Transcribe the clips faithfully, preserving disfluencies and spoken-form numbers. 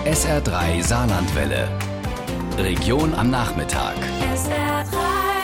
S R drei Saarlandwelle. Region am Nachmittag. S R drei.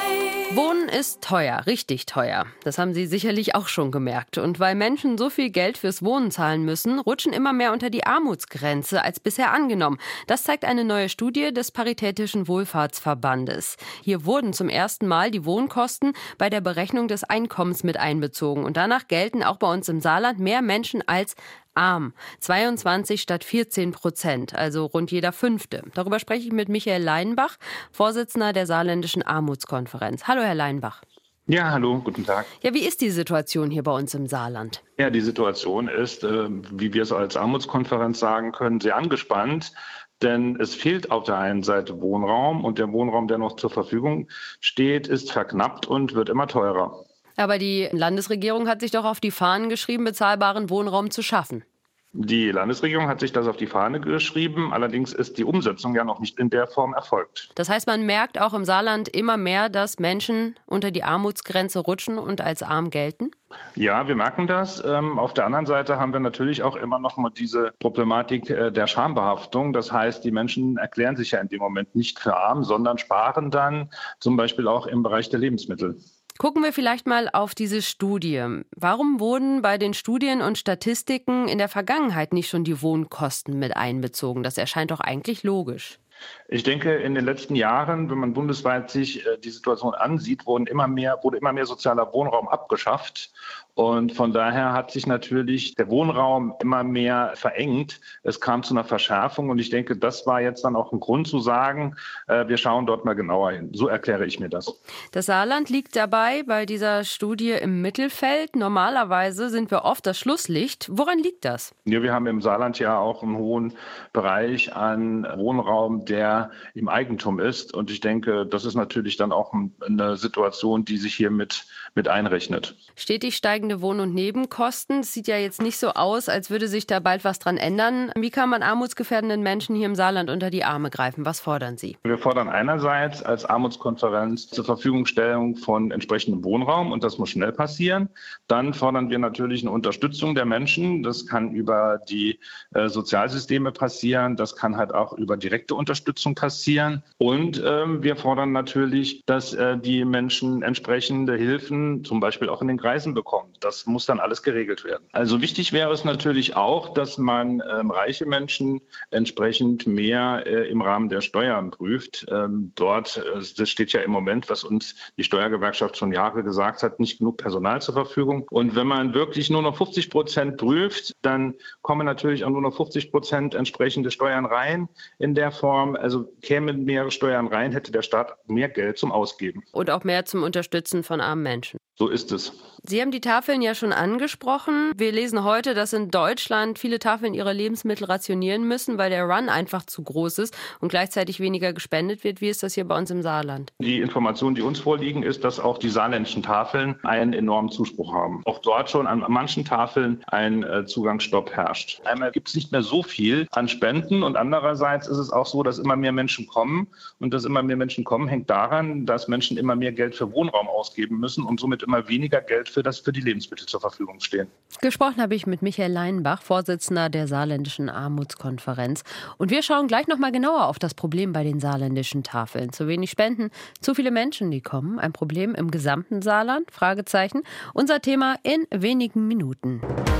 Wohnen ist teuer, richtig teuer. Das haben Sie sicherlich auch schon gemerkt. Und weil Menschen so viel Geld fürs Wohnen zahlen müssen, rutschen immer mehr unter die Armutsgrenze als bisher angenommen. Das zeigt eine neue Studie des Paritätischen Wohlfahrtsverbandes. Hier wurden zum ersten Mal die Wohnkosten bei der Berechnung des Einkommens mit einbezogen. Und danach gelten auch bei uns im Saarland mehr Menschen als arm. zweiundzwanzig statt vierzehn Prozent, also rund jeder Fünfte. Darüber spreche ich mit Michael Leinbach, Vorsitzender der Saarländischen Armutskonferenz. Hallo, Herr Leinbach. Ja, hallo, guten Tag. Ja, wie ist die Situation hier bei uns im Saarland? Ja, die Situation ist, äh, wie wir es als Armutskonferenz sagen können, sehr angespannt. Denn es fehlt auf der einen Seite Wohnraum und der Wohnraum, der noch zur Verfügung steht, ist verknappt und wird immer teurer. Aber die Landesregierung hat sich doch auf die Fahnen geschrieben, bezahlbaren Wohnraum zu schaffen. Die Landesregierung hat sich das auf die Fahne geschrieben, allerdings ist die Umsetzung ja noch nicht in der Form erfolgt. Das heißt, man merkt auch im Saarland immer mehr, dass Menschen unter die Armutsgrenze rutschen und als arm gelten? Ja, wir merken das. Ähm, auf der anderen Seite haben wir natürlich auch immer noch mal diese Problematik äh, der Schambehaftung. Das heißt, die Menschen erklären sich ja in dem Moment nicht für arm, sondern sparen dann zum Beispiel auch im Bereich der Lebensmittel. Gucken wir vielleicht mal auf diese Studie. Warum wurden bei den Studien und Statistiken in der Vergangenheit nicht schon die Wohnkosten mit einbezogen? Das erscheint doch eigentlich logisch. Ich denke, in den letzten Jahren, wenn man bundesweit sich die Situation ansieht, wurden immer mehr, wurde immer mehr sozialer Wohnraum abgeschafft. Und von daher hat sich natürlich der Wohnraum immer mehr verengt. Es kam zu einer Verschärfung und ich denke, das war jetzt dann auch ein Grund zu sagen, äh, wir schauen dort mal genauer hin. So erkläre ich mir das. Das Saarland liegt dabei bei dieser Studie im Mittelfeld. Normalerweise sind wir oft das Schlusslicht. Woran liegt das? Ja, wir haben im Saarland ja auch einen hohen Bereich an Wohnraum, der im Eigentum ist. Und ich denke, das ist natürlich dann auch eine Situation, die sich hier mit, mit einrechnet. Stetig steigende Wohn- und Nebenkosten. Es sieht ja jetzt nicht so aus, als würde sich da bald was dran ändern. Wie kann man armutsgefährdenden Menschen hier im Saarland unter die Arme greifen? Was fordern Sie? Wir fordern einerseits als Armutskonferenz zur Verfügungstellung von entsprechendem Wohnraum und das muss schnell passieren. Dann fordern wir natürlich eine Unterstützung der Menschen. Das kann über die äh, Sozialsysteme passieren. Das kann halt auch über direkte Unterstützung passieren. Und ähm, wir fordern natürlich, dass äh, die Menschen entsprechende Hilfen, zum Beispiel auch in den Kreisen, bekommen. Das muss dann alles geregelt werden. Also wichtig wäre es natürlich auch, dass man ähm, reiche Menschen entsprechend mehr äh, im Rahmen der Steuern prüft. Ähm, dort, äh, das steht ja im Moment, was uns die Steuergewerkschaft schon Jahre gesagt hat, nicht genug Personal zur Verfügung. Und wenn man wirklich nur noch fünfzig Prozent prüft, dann kommen natürlich auch nur noch fünfzig Prozent entsprechende Steuern rein in der Form. Also kämen mehr Steuern rein, hätte der Staat mehr Geld zum Ausgeben. Und auch mehr zum Unterstützen von armen Menschen. So ist es. Sie haben die Tafeln ja schon angesprochen. Wir lesen heute, dass in Deutschland viele Tafeln ihre Lebensmittel rationieren müssen, weil der Run einfach zu groß ist und gleichzeitig weniger gespendet wird. Wie ist das hier bei uns im Saarland? Die Informationen, die uns vorliegen, ist, dass auch die saarländischen Tafeln einen enormen Zuspruch haben. Auch dort schon an manchen Tafeln ein äh, Zugangsstopp herrscht. Einmal gibt es nicht mehr so viel an Spenden und andererseits ist es auch so, dass immer mehr Menschen kommen. Und dass immer mehr Menschen kommen, hängt daran, dass Menschen immer mehr Geld für Wohnraum ausgeben müssen und somit immer weniger Geld für das für die Lebensmittel zur Verfügung stehen. Gesprochen habe ich mit Michael Leinbach, Vorsitzender der Saarländischen Armutskonferenz. Und wir schauen gleich noch mal genauer auf das Problem bei den saarländischen Tafeln. Zu wenig Spenden, zu viele Menschen, die kommen. Ein Problem im gesamten Saarland? Fragezeichen. Unser Thema in wenigen Minuten.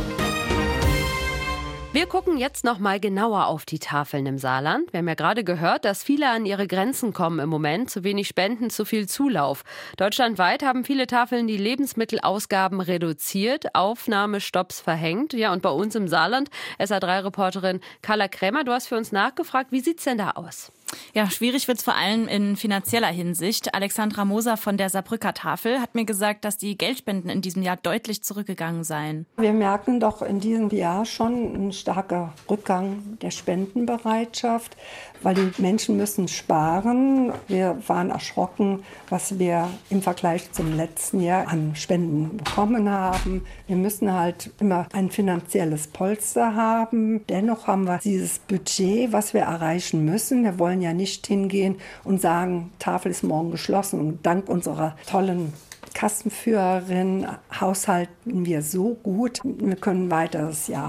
Wir gucken jetzt noch mal genauer auf die Tafeln im Saarland. Wir haben ja gerade gehört, dass viele an ihre Grenzen kommen im Moment. Zu wenig Spenden, zu viel Zulauf. Deutschlandweit haben viele Tafeln die Lebensmittelausgaben reduziert, Aufnahmestopps verhängt. Ja, und bei uns im Saarland, S R drei Reporterin Carla Krämer, du hast für uns nachgefragt. Wie sieht's denn da aus? Ja, schwierig wird's vor allem in finanzieller Hinsicht. Alexandra Moser von der Saarbrücker Tafel hat mir gesagt, dass die Geldspenden in diesem Jahr deutlich zurückgegangen seien. Wir merken doch in diesem Jahr schon einen starken Rückgang der Spendenbereitschaft, weil die Menschen müssen sparen. Wir waren erschrocken, was wir im Vergleich zum letzten Jahr an Spenden bekommen haben. Wir müssen halt immer ein finanzielles Polster haben. Dennoch haben wir dieses Budget, was wir erreichen müssen. Wir wollen ja nicht hingehen und sagen, Tafel ist morgen geschlossen. Und dank unserer tollen Kassenführerin haushalten wir so gut. Wir können ein weiteres Jahr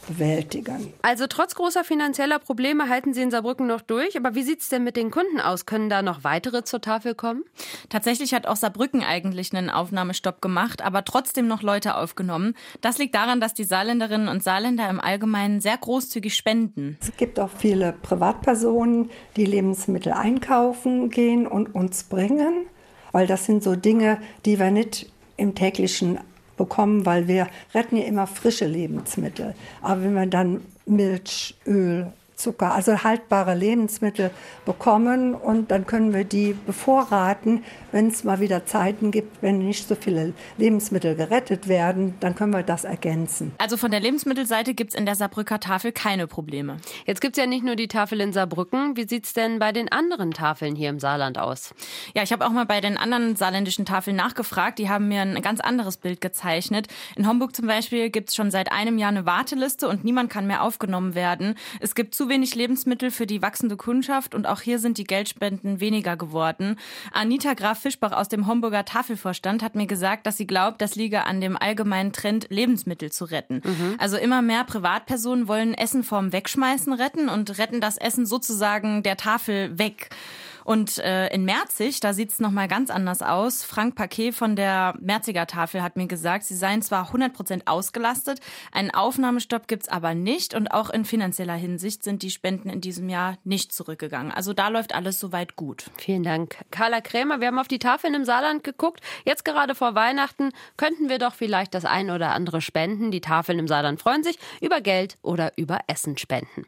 bewältigen. Also trotz großer finanzieller Probleme halten Sie in Saarbrücken noch durch. Aber wie sieht es denn mit den Kunden aus? Können da noch weitere zur Tafel kommen? Tatsächlich hat auch Saarbrücken eigentlich einen Aufnahmestopp gemacht, aber trotzdem noch Leute aufgenommen. Das liegt daran, dass die Saarländerinnen und Saarländer im Allgemeinen sehr großzügig spenden. Es gibt auch viele Privatpersonen, die Lebensmittel einkaufen gehen und uns bringen, weil das sind so Dinge, die wir nicht im täglichen bekommen, weil wir retten ja immer frische Lebensmittel. Aber wenn wir dann Milch, Öl, Zucker, also haltbare Lebensmittel bekommen und dann können wir die bevorraten, wenn es mal wieder Zeiten gibt, wenn nicht so viele Lebensmittel gerettet werden, dann können wir das ergänzen. Also von der Lebensmittelseite gibt es in der Saarbrücker Tafel keine Probleme. Jetzt gibt es ja nicht nur die Tafel in Saarbrücken. Wie sieht es denn bei den anderen Tafeln hier im Saarland aus? Ja, ich habe auch mal bei den anderen saarländischen Tafeln nachgefragt. Die haben mir ein ganz anderes Bild gezeichnet. In Homburg zum Beispiel gibt es schon seit einem Jahr eine Warteliste und niemand kann mehr aufgenommen werden. Es gibt zu wenig Lebensmittel für die wachsende Kundschaft und auch hier sind die Geldspenden weniger geworden. Anita Graf-Fischbach aus dem Homburger Tafelvorstand hat mir gesagt, dass sie glaubt, das liege an dem allgemeinen Trend, Lebensmittel zu retten. Mhm. Also immer mehr Privatpersonen wollen Essen vorm Wegschmeißen retten und retten das Essen sozusagen der Tafel weg. Und äh, in Merzig, da sieht es nochmal ganz anders aus. Frank Paquet von der Merziger Tafel hat mir gesagt, sie seien zwar hundert Prozent ausgelastet, einen Aufnahmestopp gibt es aber nicht. Und auch in finanzieller Hinsicht sind die Spenden in diesem Jahr nicht zurückgegangen. Also da läuft alles soweit gut. Vielen Dank. Carla Krämer, wir haben auf die Tafeln im Saarland geguckt. Jetzt gerade vor Weihnachten könnten wir doch vielleicht das ein oder andere spenden. Die Tafeln im Saarland freuen sich über Geld oder über Essensspenden.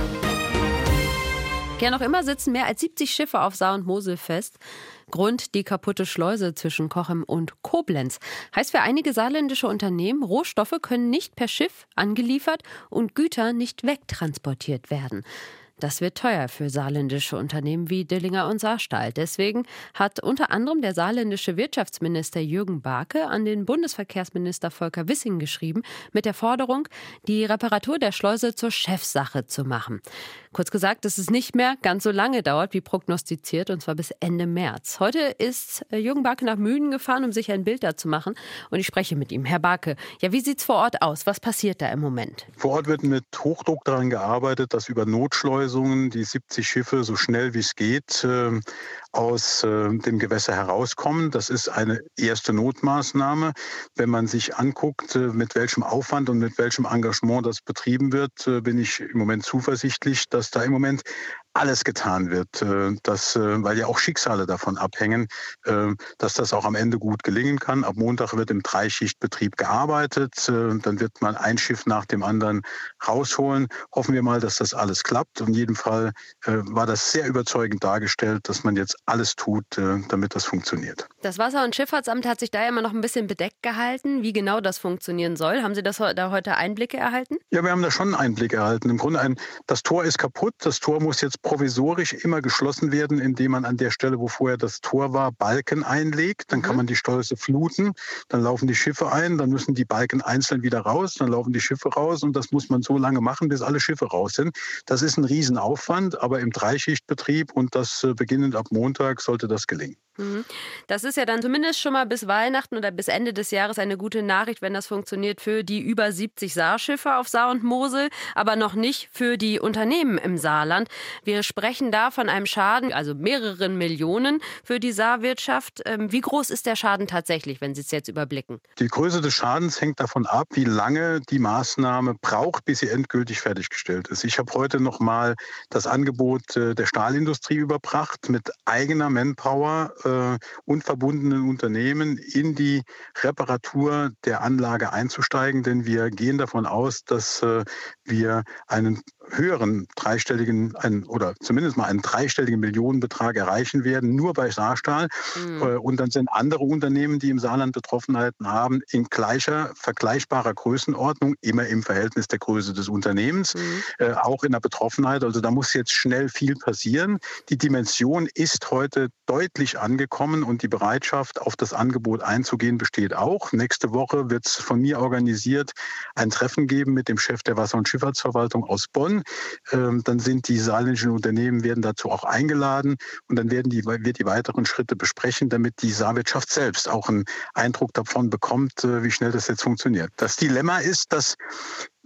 Ja, noch immer sitzen mehr als siebzig Schiffe auf Saar und Mosel fest. Grund die kaputte Schleuse zwischen Cochem und Koblenz. Heißt für einige saarländische Unternehmen, Rohstoffe können nicht per Schiff angeliefert und Güter nicht wegtransportiert werden. Das wird teuer für saarländische Unternehmen wie Dillinger und Saarstahl. Deswegen hat unter anderem der saarländische Wirtschaftsminister Jürgen Barke an den Bundesverkehrsminister Volker Wissing geschrieben, mit der Forderung, die Reparatur der Schleuse zur Chefsache zu machen. Kurz gesagt, dass es nicht mehr ganz so lange dauert, wie prognostiziert, und zwar bis Ende März. Heute ist Jürgen Barke nach Mühlen gefahren, um sich ein Bild da zu machen. Und ich spreche mit ihm. Herr Barke, ja, wie sieht's vor Ort aus? Was passiert da im Moment? Vor Ort wird mit Hochdruck daran gearbeitet, dass über Notschleusungen die siebzig Schiffe so schnell wie es geht äh, aus äh, dem Gewässer herauskommen. Das ist eine erste Notmaßnahme. Wenn man sich anguckt, äh, mit welchem Aufwand und mit welchem Engagement das betrieben wird, äh, bin ich im Moment zuversichtlich, dass da im Moment alles getan wird, dass, weil ja auch Schicksale davon abhängen, dass das auch am Ende gut gelingen kann. Ab Montag wird im Dreischichtbetrieb gearbeitet, dann wird man ein Schiff nach dem anderen rausholen. Hoffen wir mal, dass das alles klappt. In jedem Fall war das sehr überzeugend dargestellt, dass man jetzt alles tut, damit das funktioniert. Das Wasser- und Schifffahrtsamt hat sich da ja immer noch ein bisschen bedeckt gehalten, wie genau das funktionieren soll. Haben Sie das da heute Einblicke erhalten? Ja, wir haben da schon einen Einblick erhalten. Im Grunde ein, das Tor ist kaputt. Das Tor muss jetzt provisorisch immer geschlossen werden, indem man an der Stelle, wo vorher das Tor war, Balken einlegt. Dann kann man die Schleuse fluten, dann laufen die Schiffe ein, dann müssen die Balken einzeln wieder raus, dann laufen die Schiffe raus und das muss man so lange machen, bis alle Schiffe raus sind. Das ist ein Riesenaufwand, aber im Dreischichtbetrieb und das beginnend ab Montag sollte das gelingen. Das ist ja dann zumindest schon mal bis Weihnachten oder bis Ende des Jahres eine gute Nachricht, wenn das funktioniert für die über siebzig Saarschiffe auf Saar und Mosel, aber noch nicht für die Unternehmen im Saarland. Wir sprechen da von einem Schaden, also mehreren Millionen für die Saarwirtschaft. Wie groß ist der Schaden tatsächlich, wenn Sie es jetzt überblicken? Die Größe des Schadens hängt davon ab, wie lange die Maßnahme braucht, bis sie endgültig fertiggestellt ist. Ich habe heute noch mal das Angebot der Stahlindustrie überbracht, mit eigener Manpower und verbundenen Unternehmen in die Reparatur der Anlage einzusteigen, denn wir gehen davon aus, dass wir einen höheren dreistelligen einen, oder zumindest mal einen dreistelligen Millionenbetrag erreichen werden, nur bei Saarstahl. Mhm. Und dann sind andere Unternehmen, die im Saarland Betroffenheiten haben, in gleicher, vergleichbarer Größenordnung, immer im Verhältnis der Größe des Unternehmens, mhm. äh, auch in der Betroffenheit. Also da muss jetzt schnell viel passieren. Die Dimension ist heute deutlich angekommen und die Bereitschaft, auf das Angebot einzugehen, besteht auch. Nächste Woche wird es von mir organisiert ein Treffen geben mit dem Chef der Wasser- und Schifffahrtsverwaltung aus Bonn. Ähm, dann sind die saarländischen Unternehmen werden dazu auch eingeladen und dann werden die, wird die weiteren Schritte besprechen, damit die Saarwirtschaft selbst auch einen Eindruck davon bekommt, äh, wie schnell das jetzt funktioniert. Das Dilemma ist, dass wir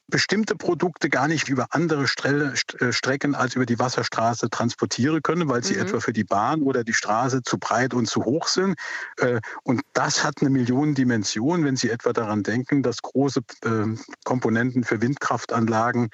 bestimmte Produkte gar nicht über andere Strelle, Strecken als über die Wasserstraße transportieren können, weil sie mhm. etwa für die Bahn oder die Straße zu breit und zu hoch sind. Und das hat eine Millionendimension, wenn Sie etwa daran denken, dass große Komponenten für Windkraftanlagen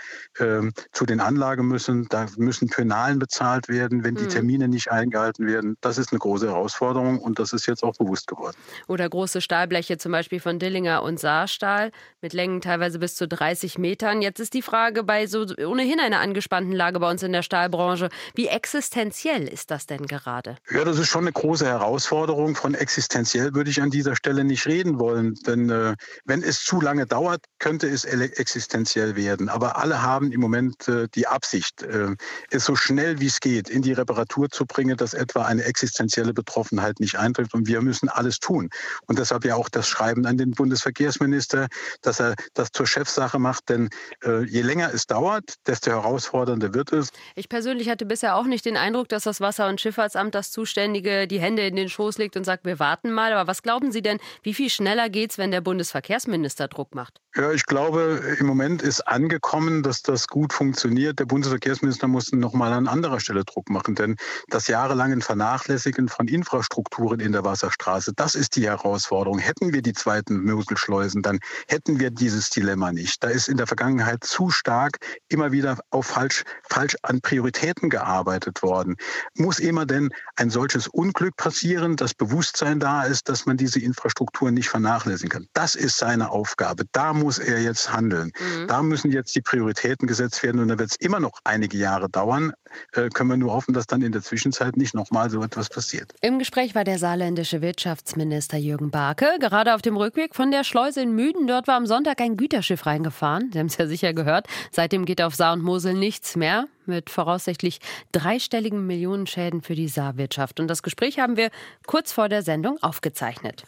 zu den Anlagen müssen. Da müssen Penalen bezahlt werden, wenn die Termine nicht eingehalten werden. Das ist eine große Herausforderung und das ist jetzt auch bewusst geworden. Oder große Stahlbleche zum Beispiel von Dillinger und Saarstahl mit Längen teilweise bis zu dreißig Metern. Jetzt ist die Frage bei so ohnehin einer angespannten Lage bei uns in der Stahlbranche, wie existenziell ist das denn gerade? Ja, das ist schon eine große Herausforderung. Von existenziell würde ich an dieser Stelle nicht reden wollen. Denn äh, wenn es zu lange dauert, könnte es existenziell werden. Aber alle haben im Moment äh, die Absicht, äh, es so schnell wie es geht in die Reparatur zu bringen, dass etwa eine existenzielle Betroffenheit nicht eintrifft. Und wir müssen alles tun. Und deshalb ja auch das Schreiben an den Bundesverkehrsminister, dass er das zur Chefsache macht. Denn äh, je länger es dauert, desto herausfordernder wird es. Ich persönlich hatte bisher auch nicht den Eindruck, dass das Wasser- und Schifffahrtsamt, das Zuständige, die Hände in den Schoß legt und sagt, wir warten mal. Aber was glauben Sie denn, wie viel schneller geht's, wenn der Bundesverkehrsminister Druck macht? Ja, ich glaube, im Moment ist angekommen, dass das gut funktioniert. Der Bundesverkehrsminister muss noch mal an anderer Stelle Druck machen. Denn das jahrelange Vernachlässigen von Infrastrukturen in der Wasserstraße, das ist die Herausforderung. Hätten wir die zweiten Moselschleusen, dann hätten wir dieses Dilemma nicht. Da ist in der Vergangenheit zu stark immer wieder auf falsch, falsch an Prioritäten gearbeitet worden. Muss immer denn ein solches Unglück passieren, das Bewusstsein da ist, dass man diese Infrastrukturen nicht vernachlässigen kann? Das ist seine Aufgabe. Da muss er jetzt handeln. Mhm. Da müssen jetzt die Prioritäten gesetzt werden und da wird es immer noch einige Jahre dauern. Äh, können wir nur hoffen, dass dann in der Zwischenzeit nicht nochmal so etwas passiert. Im Gespräch war der saarländische Wirtschaftsminister Jürgen Barke. Gerade auf dem Rückweg von der Schleuse in Müden. Dort war am Sonntag ein Güterschiff reingefahren. Sie haben es ja sicher gehört. Seitdem geht auf Saar und Mosel nichts mehr. Mit voraussichtlich dreistelligen Millionenschäden für die Saarwirtschaft. Und das Gespräch haben wir kurz vor der Sendung aufgezeichnet.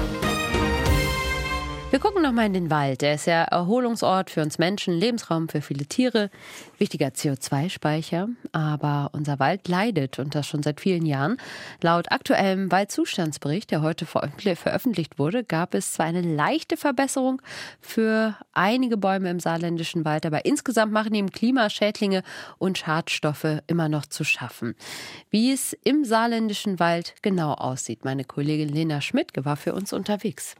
Wir gucken noch mal in den Wald. Er ist ja Erholungsort für uns Menschen, Lebensraum für viele Tiere, wichtiger C O zwei Speicher. Aber unser Wald leidet und das schon seit vielen Jahren. Laut aktuellem Waldzustandsbericht, der heute veröffentlicht wurde, gab es zwar eine leichte Verbesserung für einige Bäume im saarländischen Wald, aber insgesamt machen ihm Klimaschädlinge und Schadstoffe immer noch zu schaffen. Wie es im saarländischen Wald genau aussieht, meine Kollegin Lena Schmidt war für uns unterwegs.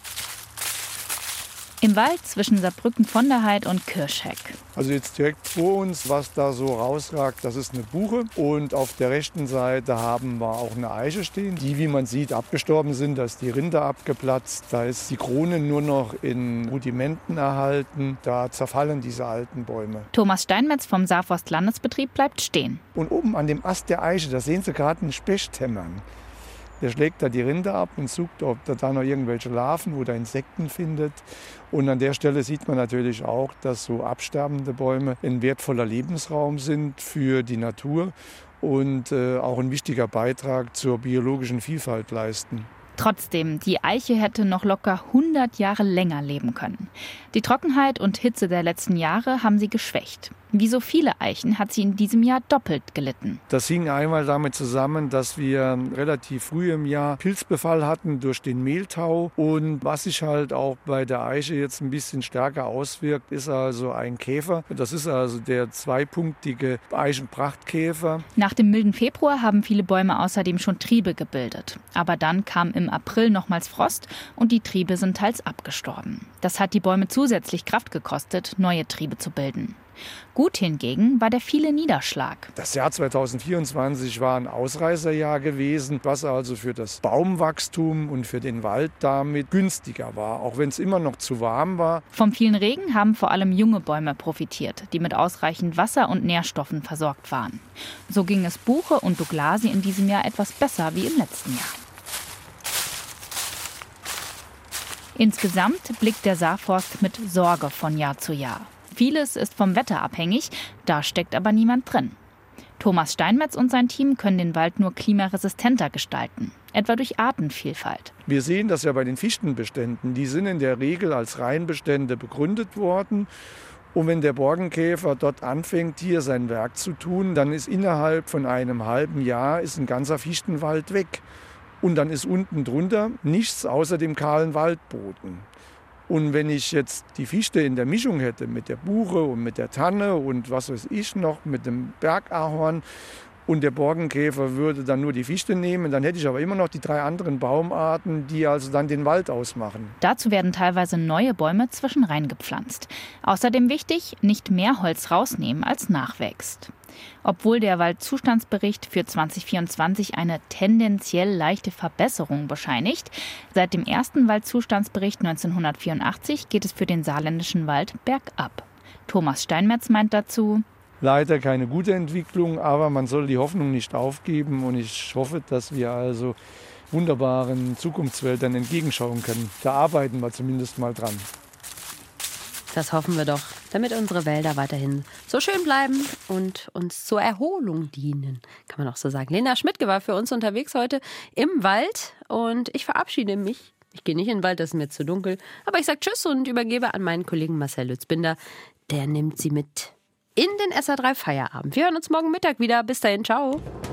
Im Wald zwischen Saarbrücken von der Heid und Kirchheck. Also jetzt direkt vor uns, was da so rausragt, das ist eine Buche. Und auf der rechten Seite haben wir auch eine Eiche stehen, die, wie man sieht, abgestorben sind. Da ist die Rinde abgeplatzt, da ist die Krone nur noch in Rudimenten erhalten. Da zerfallen diese alten Bäume. Thomas Steinmetz vom Saarforst-Landesbetrieb bleibt stehen. Und oben an dem Ast der Eiche, da sehen Sie gerade einen Specht hämmern. Der schlägt da die Rinde ab und sucht, ob er da noch irgendwelche Larven oder Insekten findet. Und an der Stelle sieht man natürlich auch, dass so absterbende Bäume ein wertvoller Lebensraum sind für die Natur und äh, auch ein wichtiger Beitrag zur biologischen Vielfalt leisten. Trotzdem, die Eiche hätte noch locker hundert Jahre länger leben können. Die Trockenheit und Hitze der letzten Jahre haben sie geschwächt. Wie so viele Eichen hat sie in diesem Jahr doppelt gelitten. Das hing einmal damit zusammen, dass wir relativ früh im Jahr Pilzbefall hatten durch den Mehltau. Und was sich halt auch bei der Eiche jetzt ein bisschen stärker auswirkt, ist also ein Käfer. Das ist also der zweipunktige Eichenprachtkäfer. Nach dem milden Februar haben viele Bäume außerdem schon Triebe gebildet. Aber dann kam im April nochmals Frost und die Triebe sind teils abgestorben. Das hat die Bäume zusätzlich Kraft gekostet, neue Triebe zu bilden. Gut hingegen war der viele Niederschlag. Das Jahr zweitausendvierundzwanzig war ein Ausreißerjahr gewesen, was also für das Baumwachstum und für den Wald damit günstiger war, auch wenn es immer noch zu warm war. Vom vielen Regen haben vor allem junge Bäume profitiert, die mit ausreichend Wasser und Nährstoffen versorgt waren. So ging es Buche und Douglasie in diesem Jahr etwas besser wie im letzten Jahr. Insgesamt blickt der Saarforst mit Sorge von Jahr zu Jahr. Vieles ist vom Wetter abhängig, da steckt aber niemand drin. Thomas Steinmetz und sein Team können den Wald nur klimaresistenter gestalten, etwa durch Artenvielfalt. Wir sehen das ja bei den Fichtenbeständen. Die sind in der Regel als Reinbestände begründet worden. Und wenn der Borkenkäfer dort anfängt, hier sein Werk zu tun, dann ist innerhalb von einem halben Jahr ist ein ganzer Fichtenwald weg. Und dann ist unten drunter nichts außer dem kahlen Waldboden. Und wenn ich jetzt die Fichte in der Mischung hätte mit der Buche und mit der Tanne und was weiß ich noch, mit dem Bergahorn und der Borkenkäfer würde dann nur die Fichte nehmen, dann hätte ich aber immer noch die drei anderen Baumarten, die also dann den Wald ausmachen. Dazu werden teilweise neue Bäume zwischenrein gepflanzt. Außerdem wichtig, nicht mehr Holz rausnehmen, als nachwächst. Obwohl der Waldzustandsbericht für zwanzig vierundzwanzig eine tendenziell leichte Verbesserung bescheinigt, seit dem ersten Waldzustandsbericht neunzehnhundertvierundachtzig geht es für den saarländischen Wald bergab. Thomas Steinmetz meint dazu: Leider keine gute Entwicklung, aber man soll die Hoffnung nicht aufgeben und ich hoffe, dass wir also wunderbaren Zukunftswäldern entgegenschauen können. Da arbeiten wir zumindest mal dran. Das hoffen wir doch, damit unsere Wälder weiterhin so schön bleiben und uns zur Erholung dienen, kann man auch so sagen. Lena Schmidtke war für uns unterwegs heute im Wald und ich verabschiede mich. Ich gehe nicht in den Wald, das ist mir zu dunkel, aber ich sage Tschüss und übergebe an meinen Kollegen Marcel Lützbinder. Der nimmt sie mit in den S R drei Feierabend. Wir hören uns morgen Mittag wieder. Bis dahin, ciao.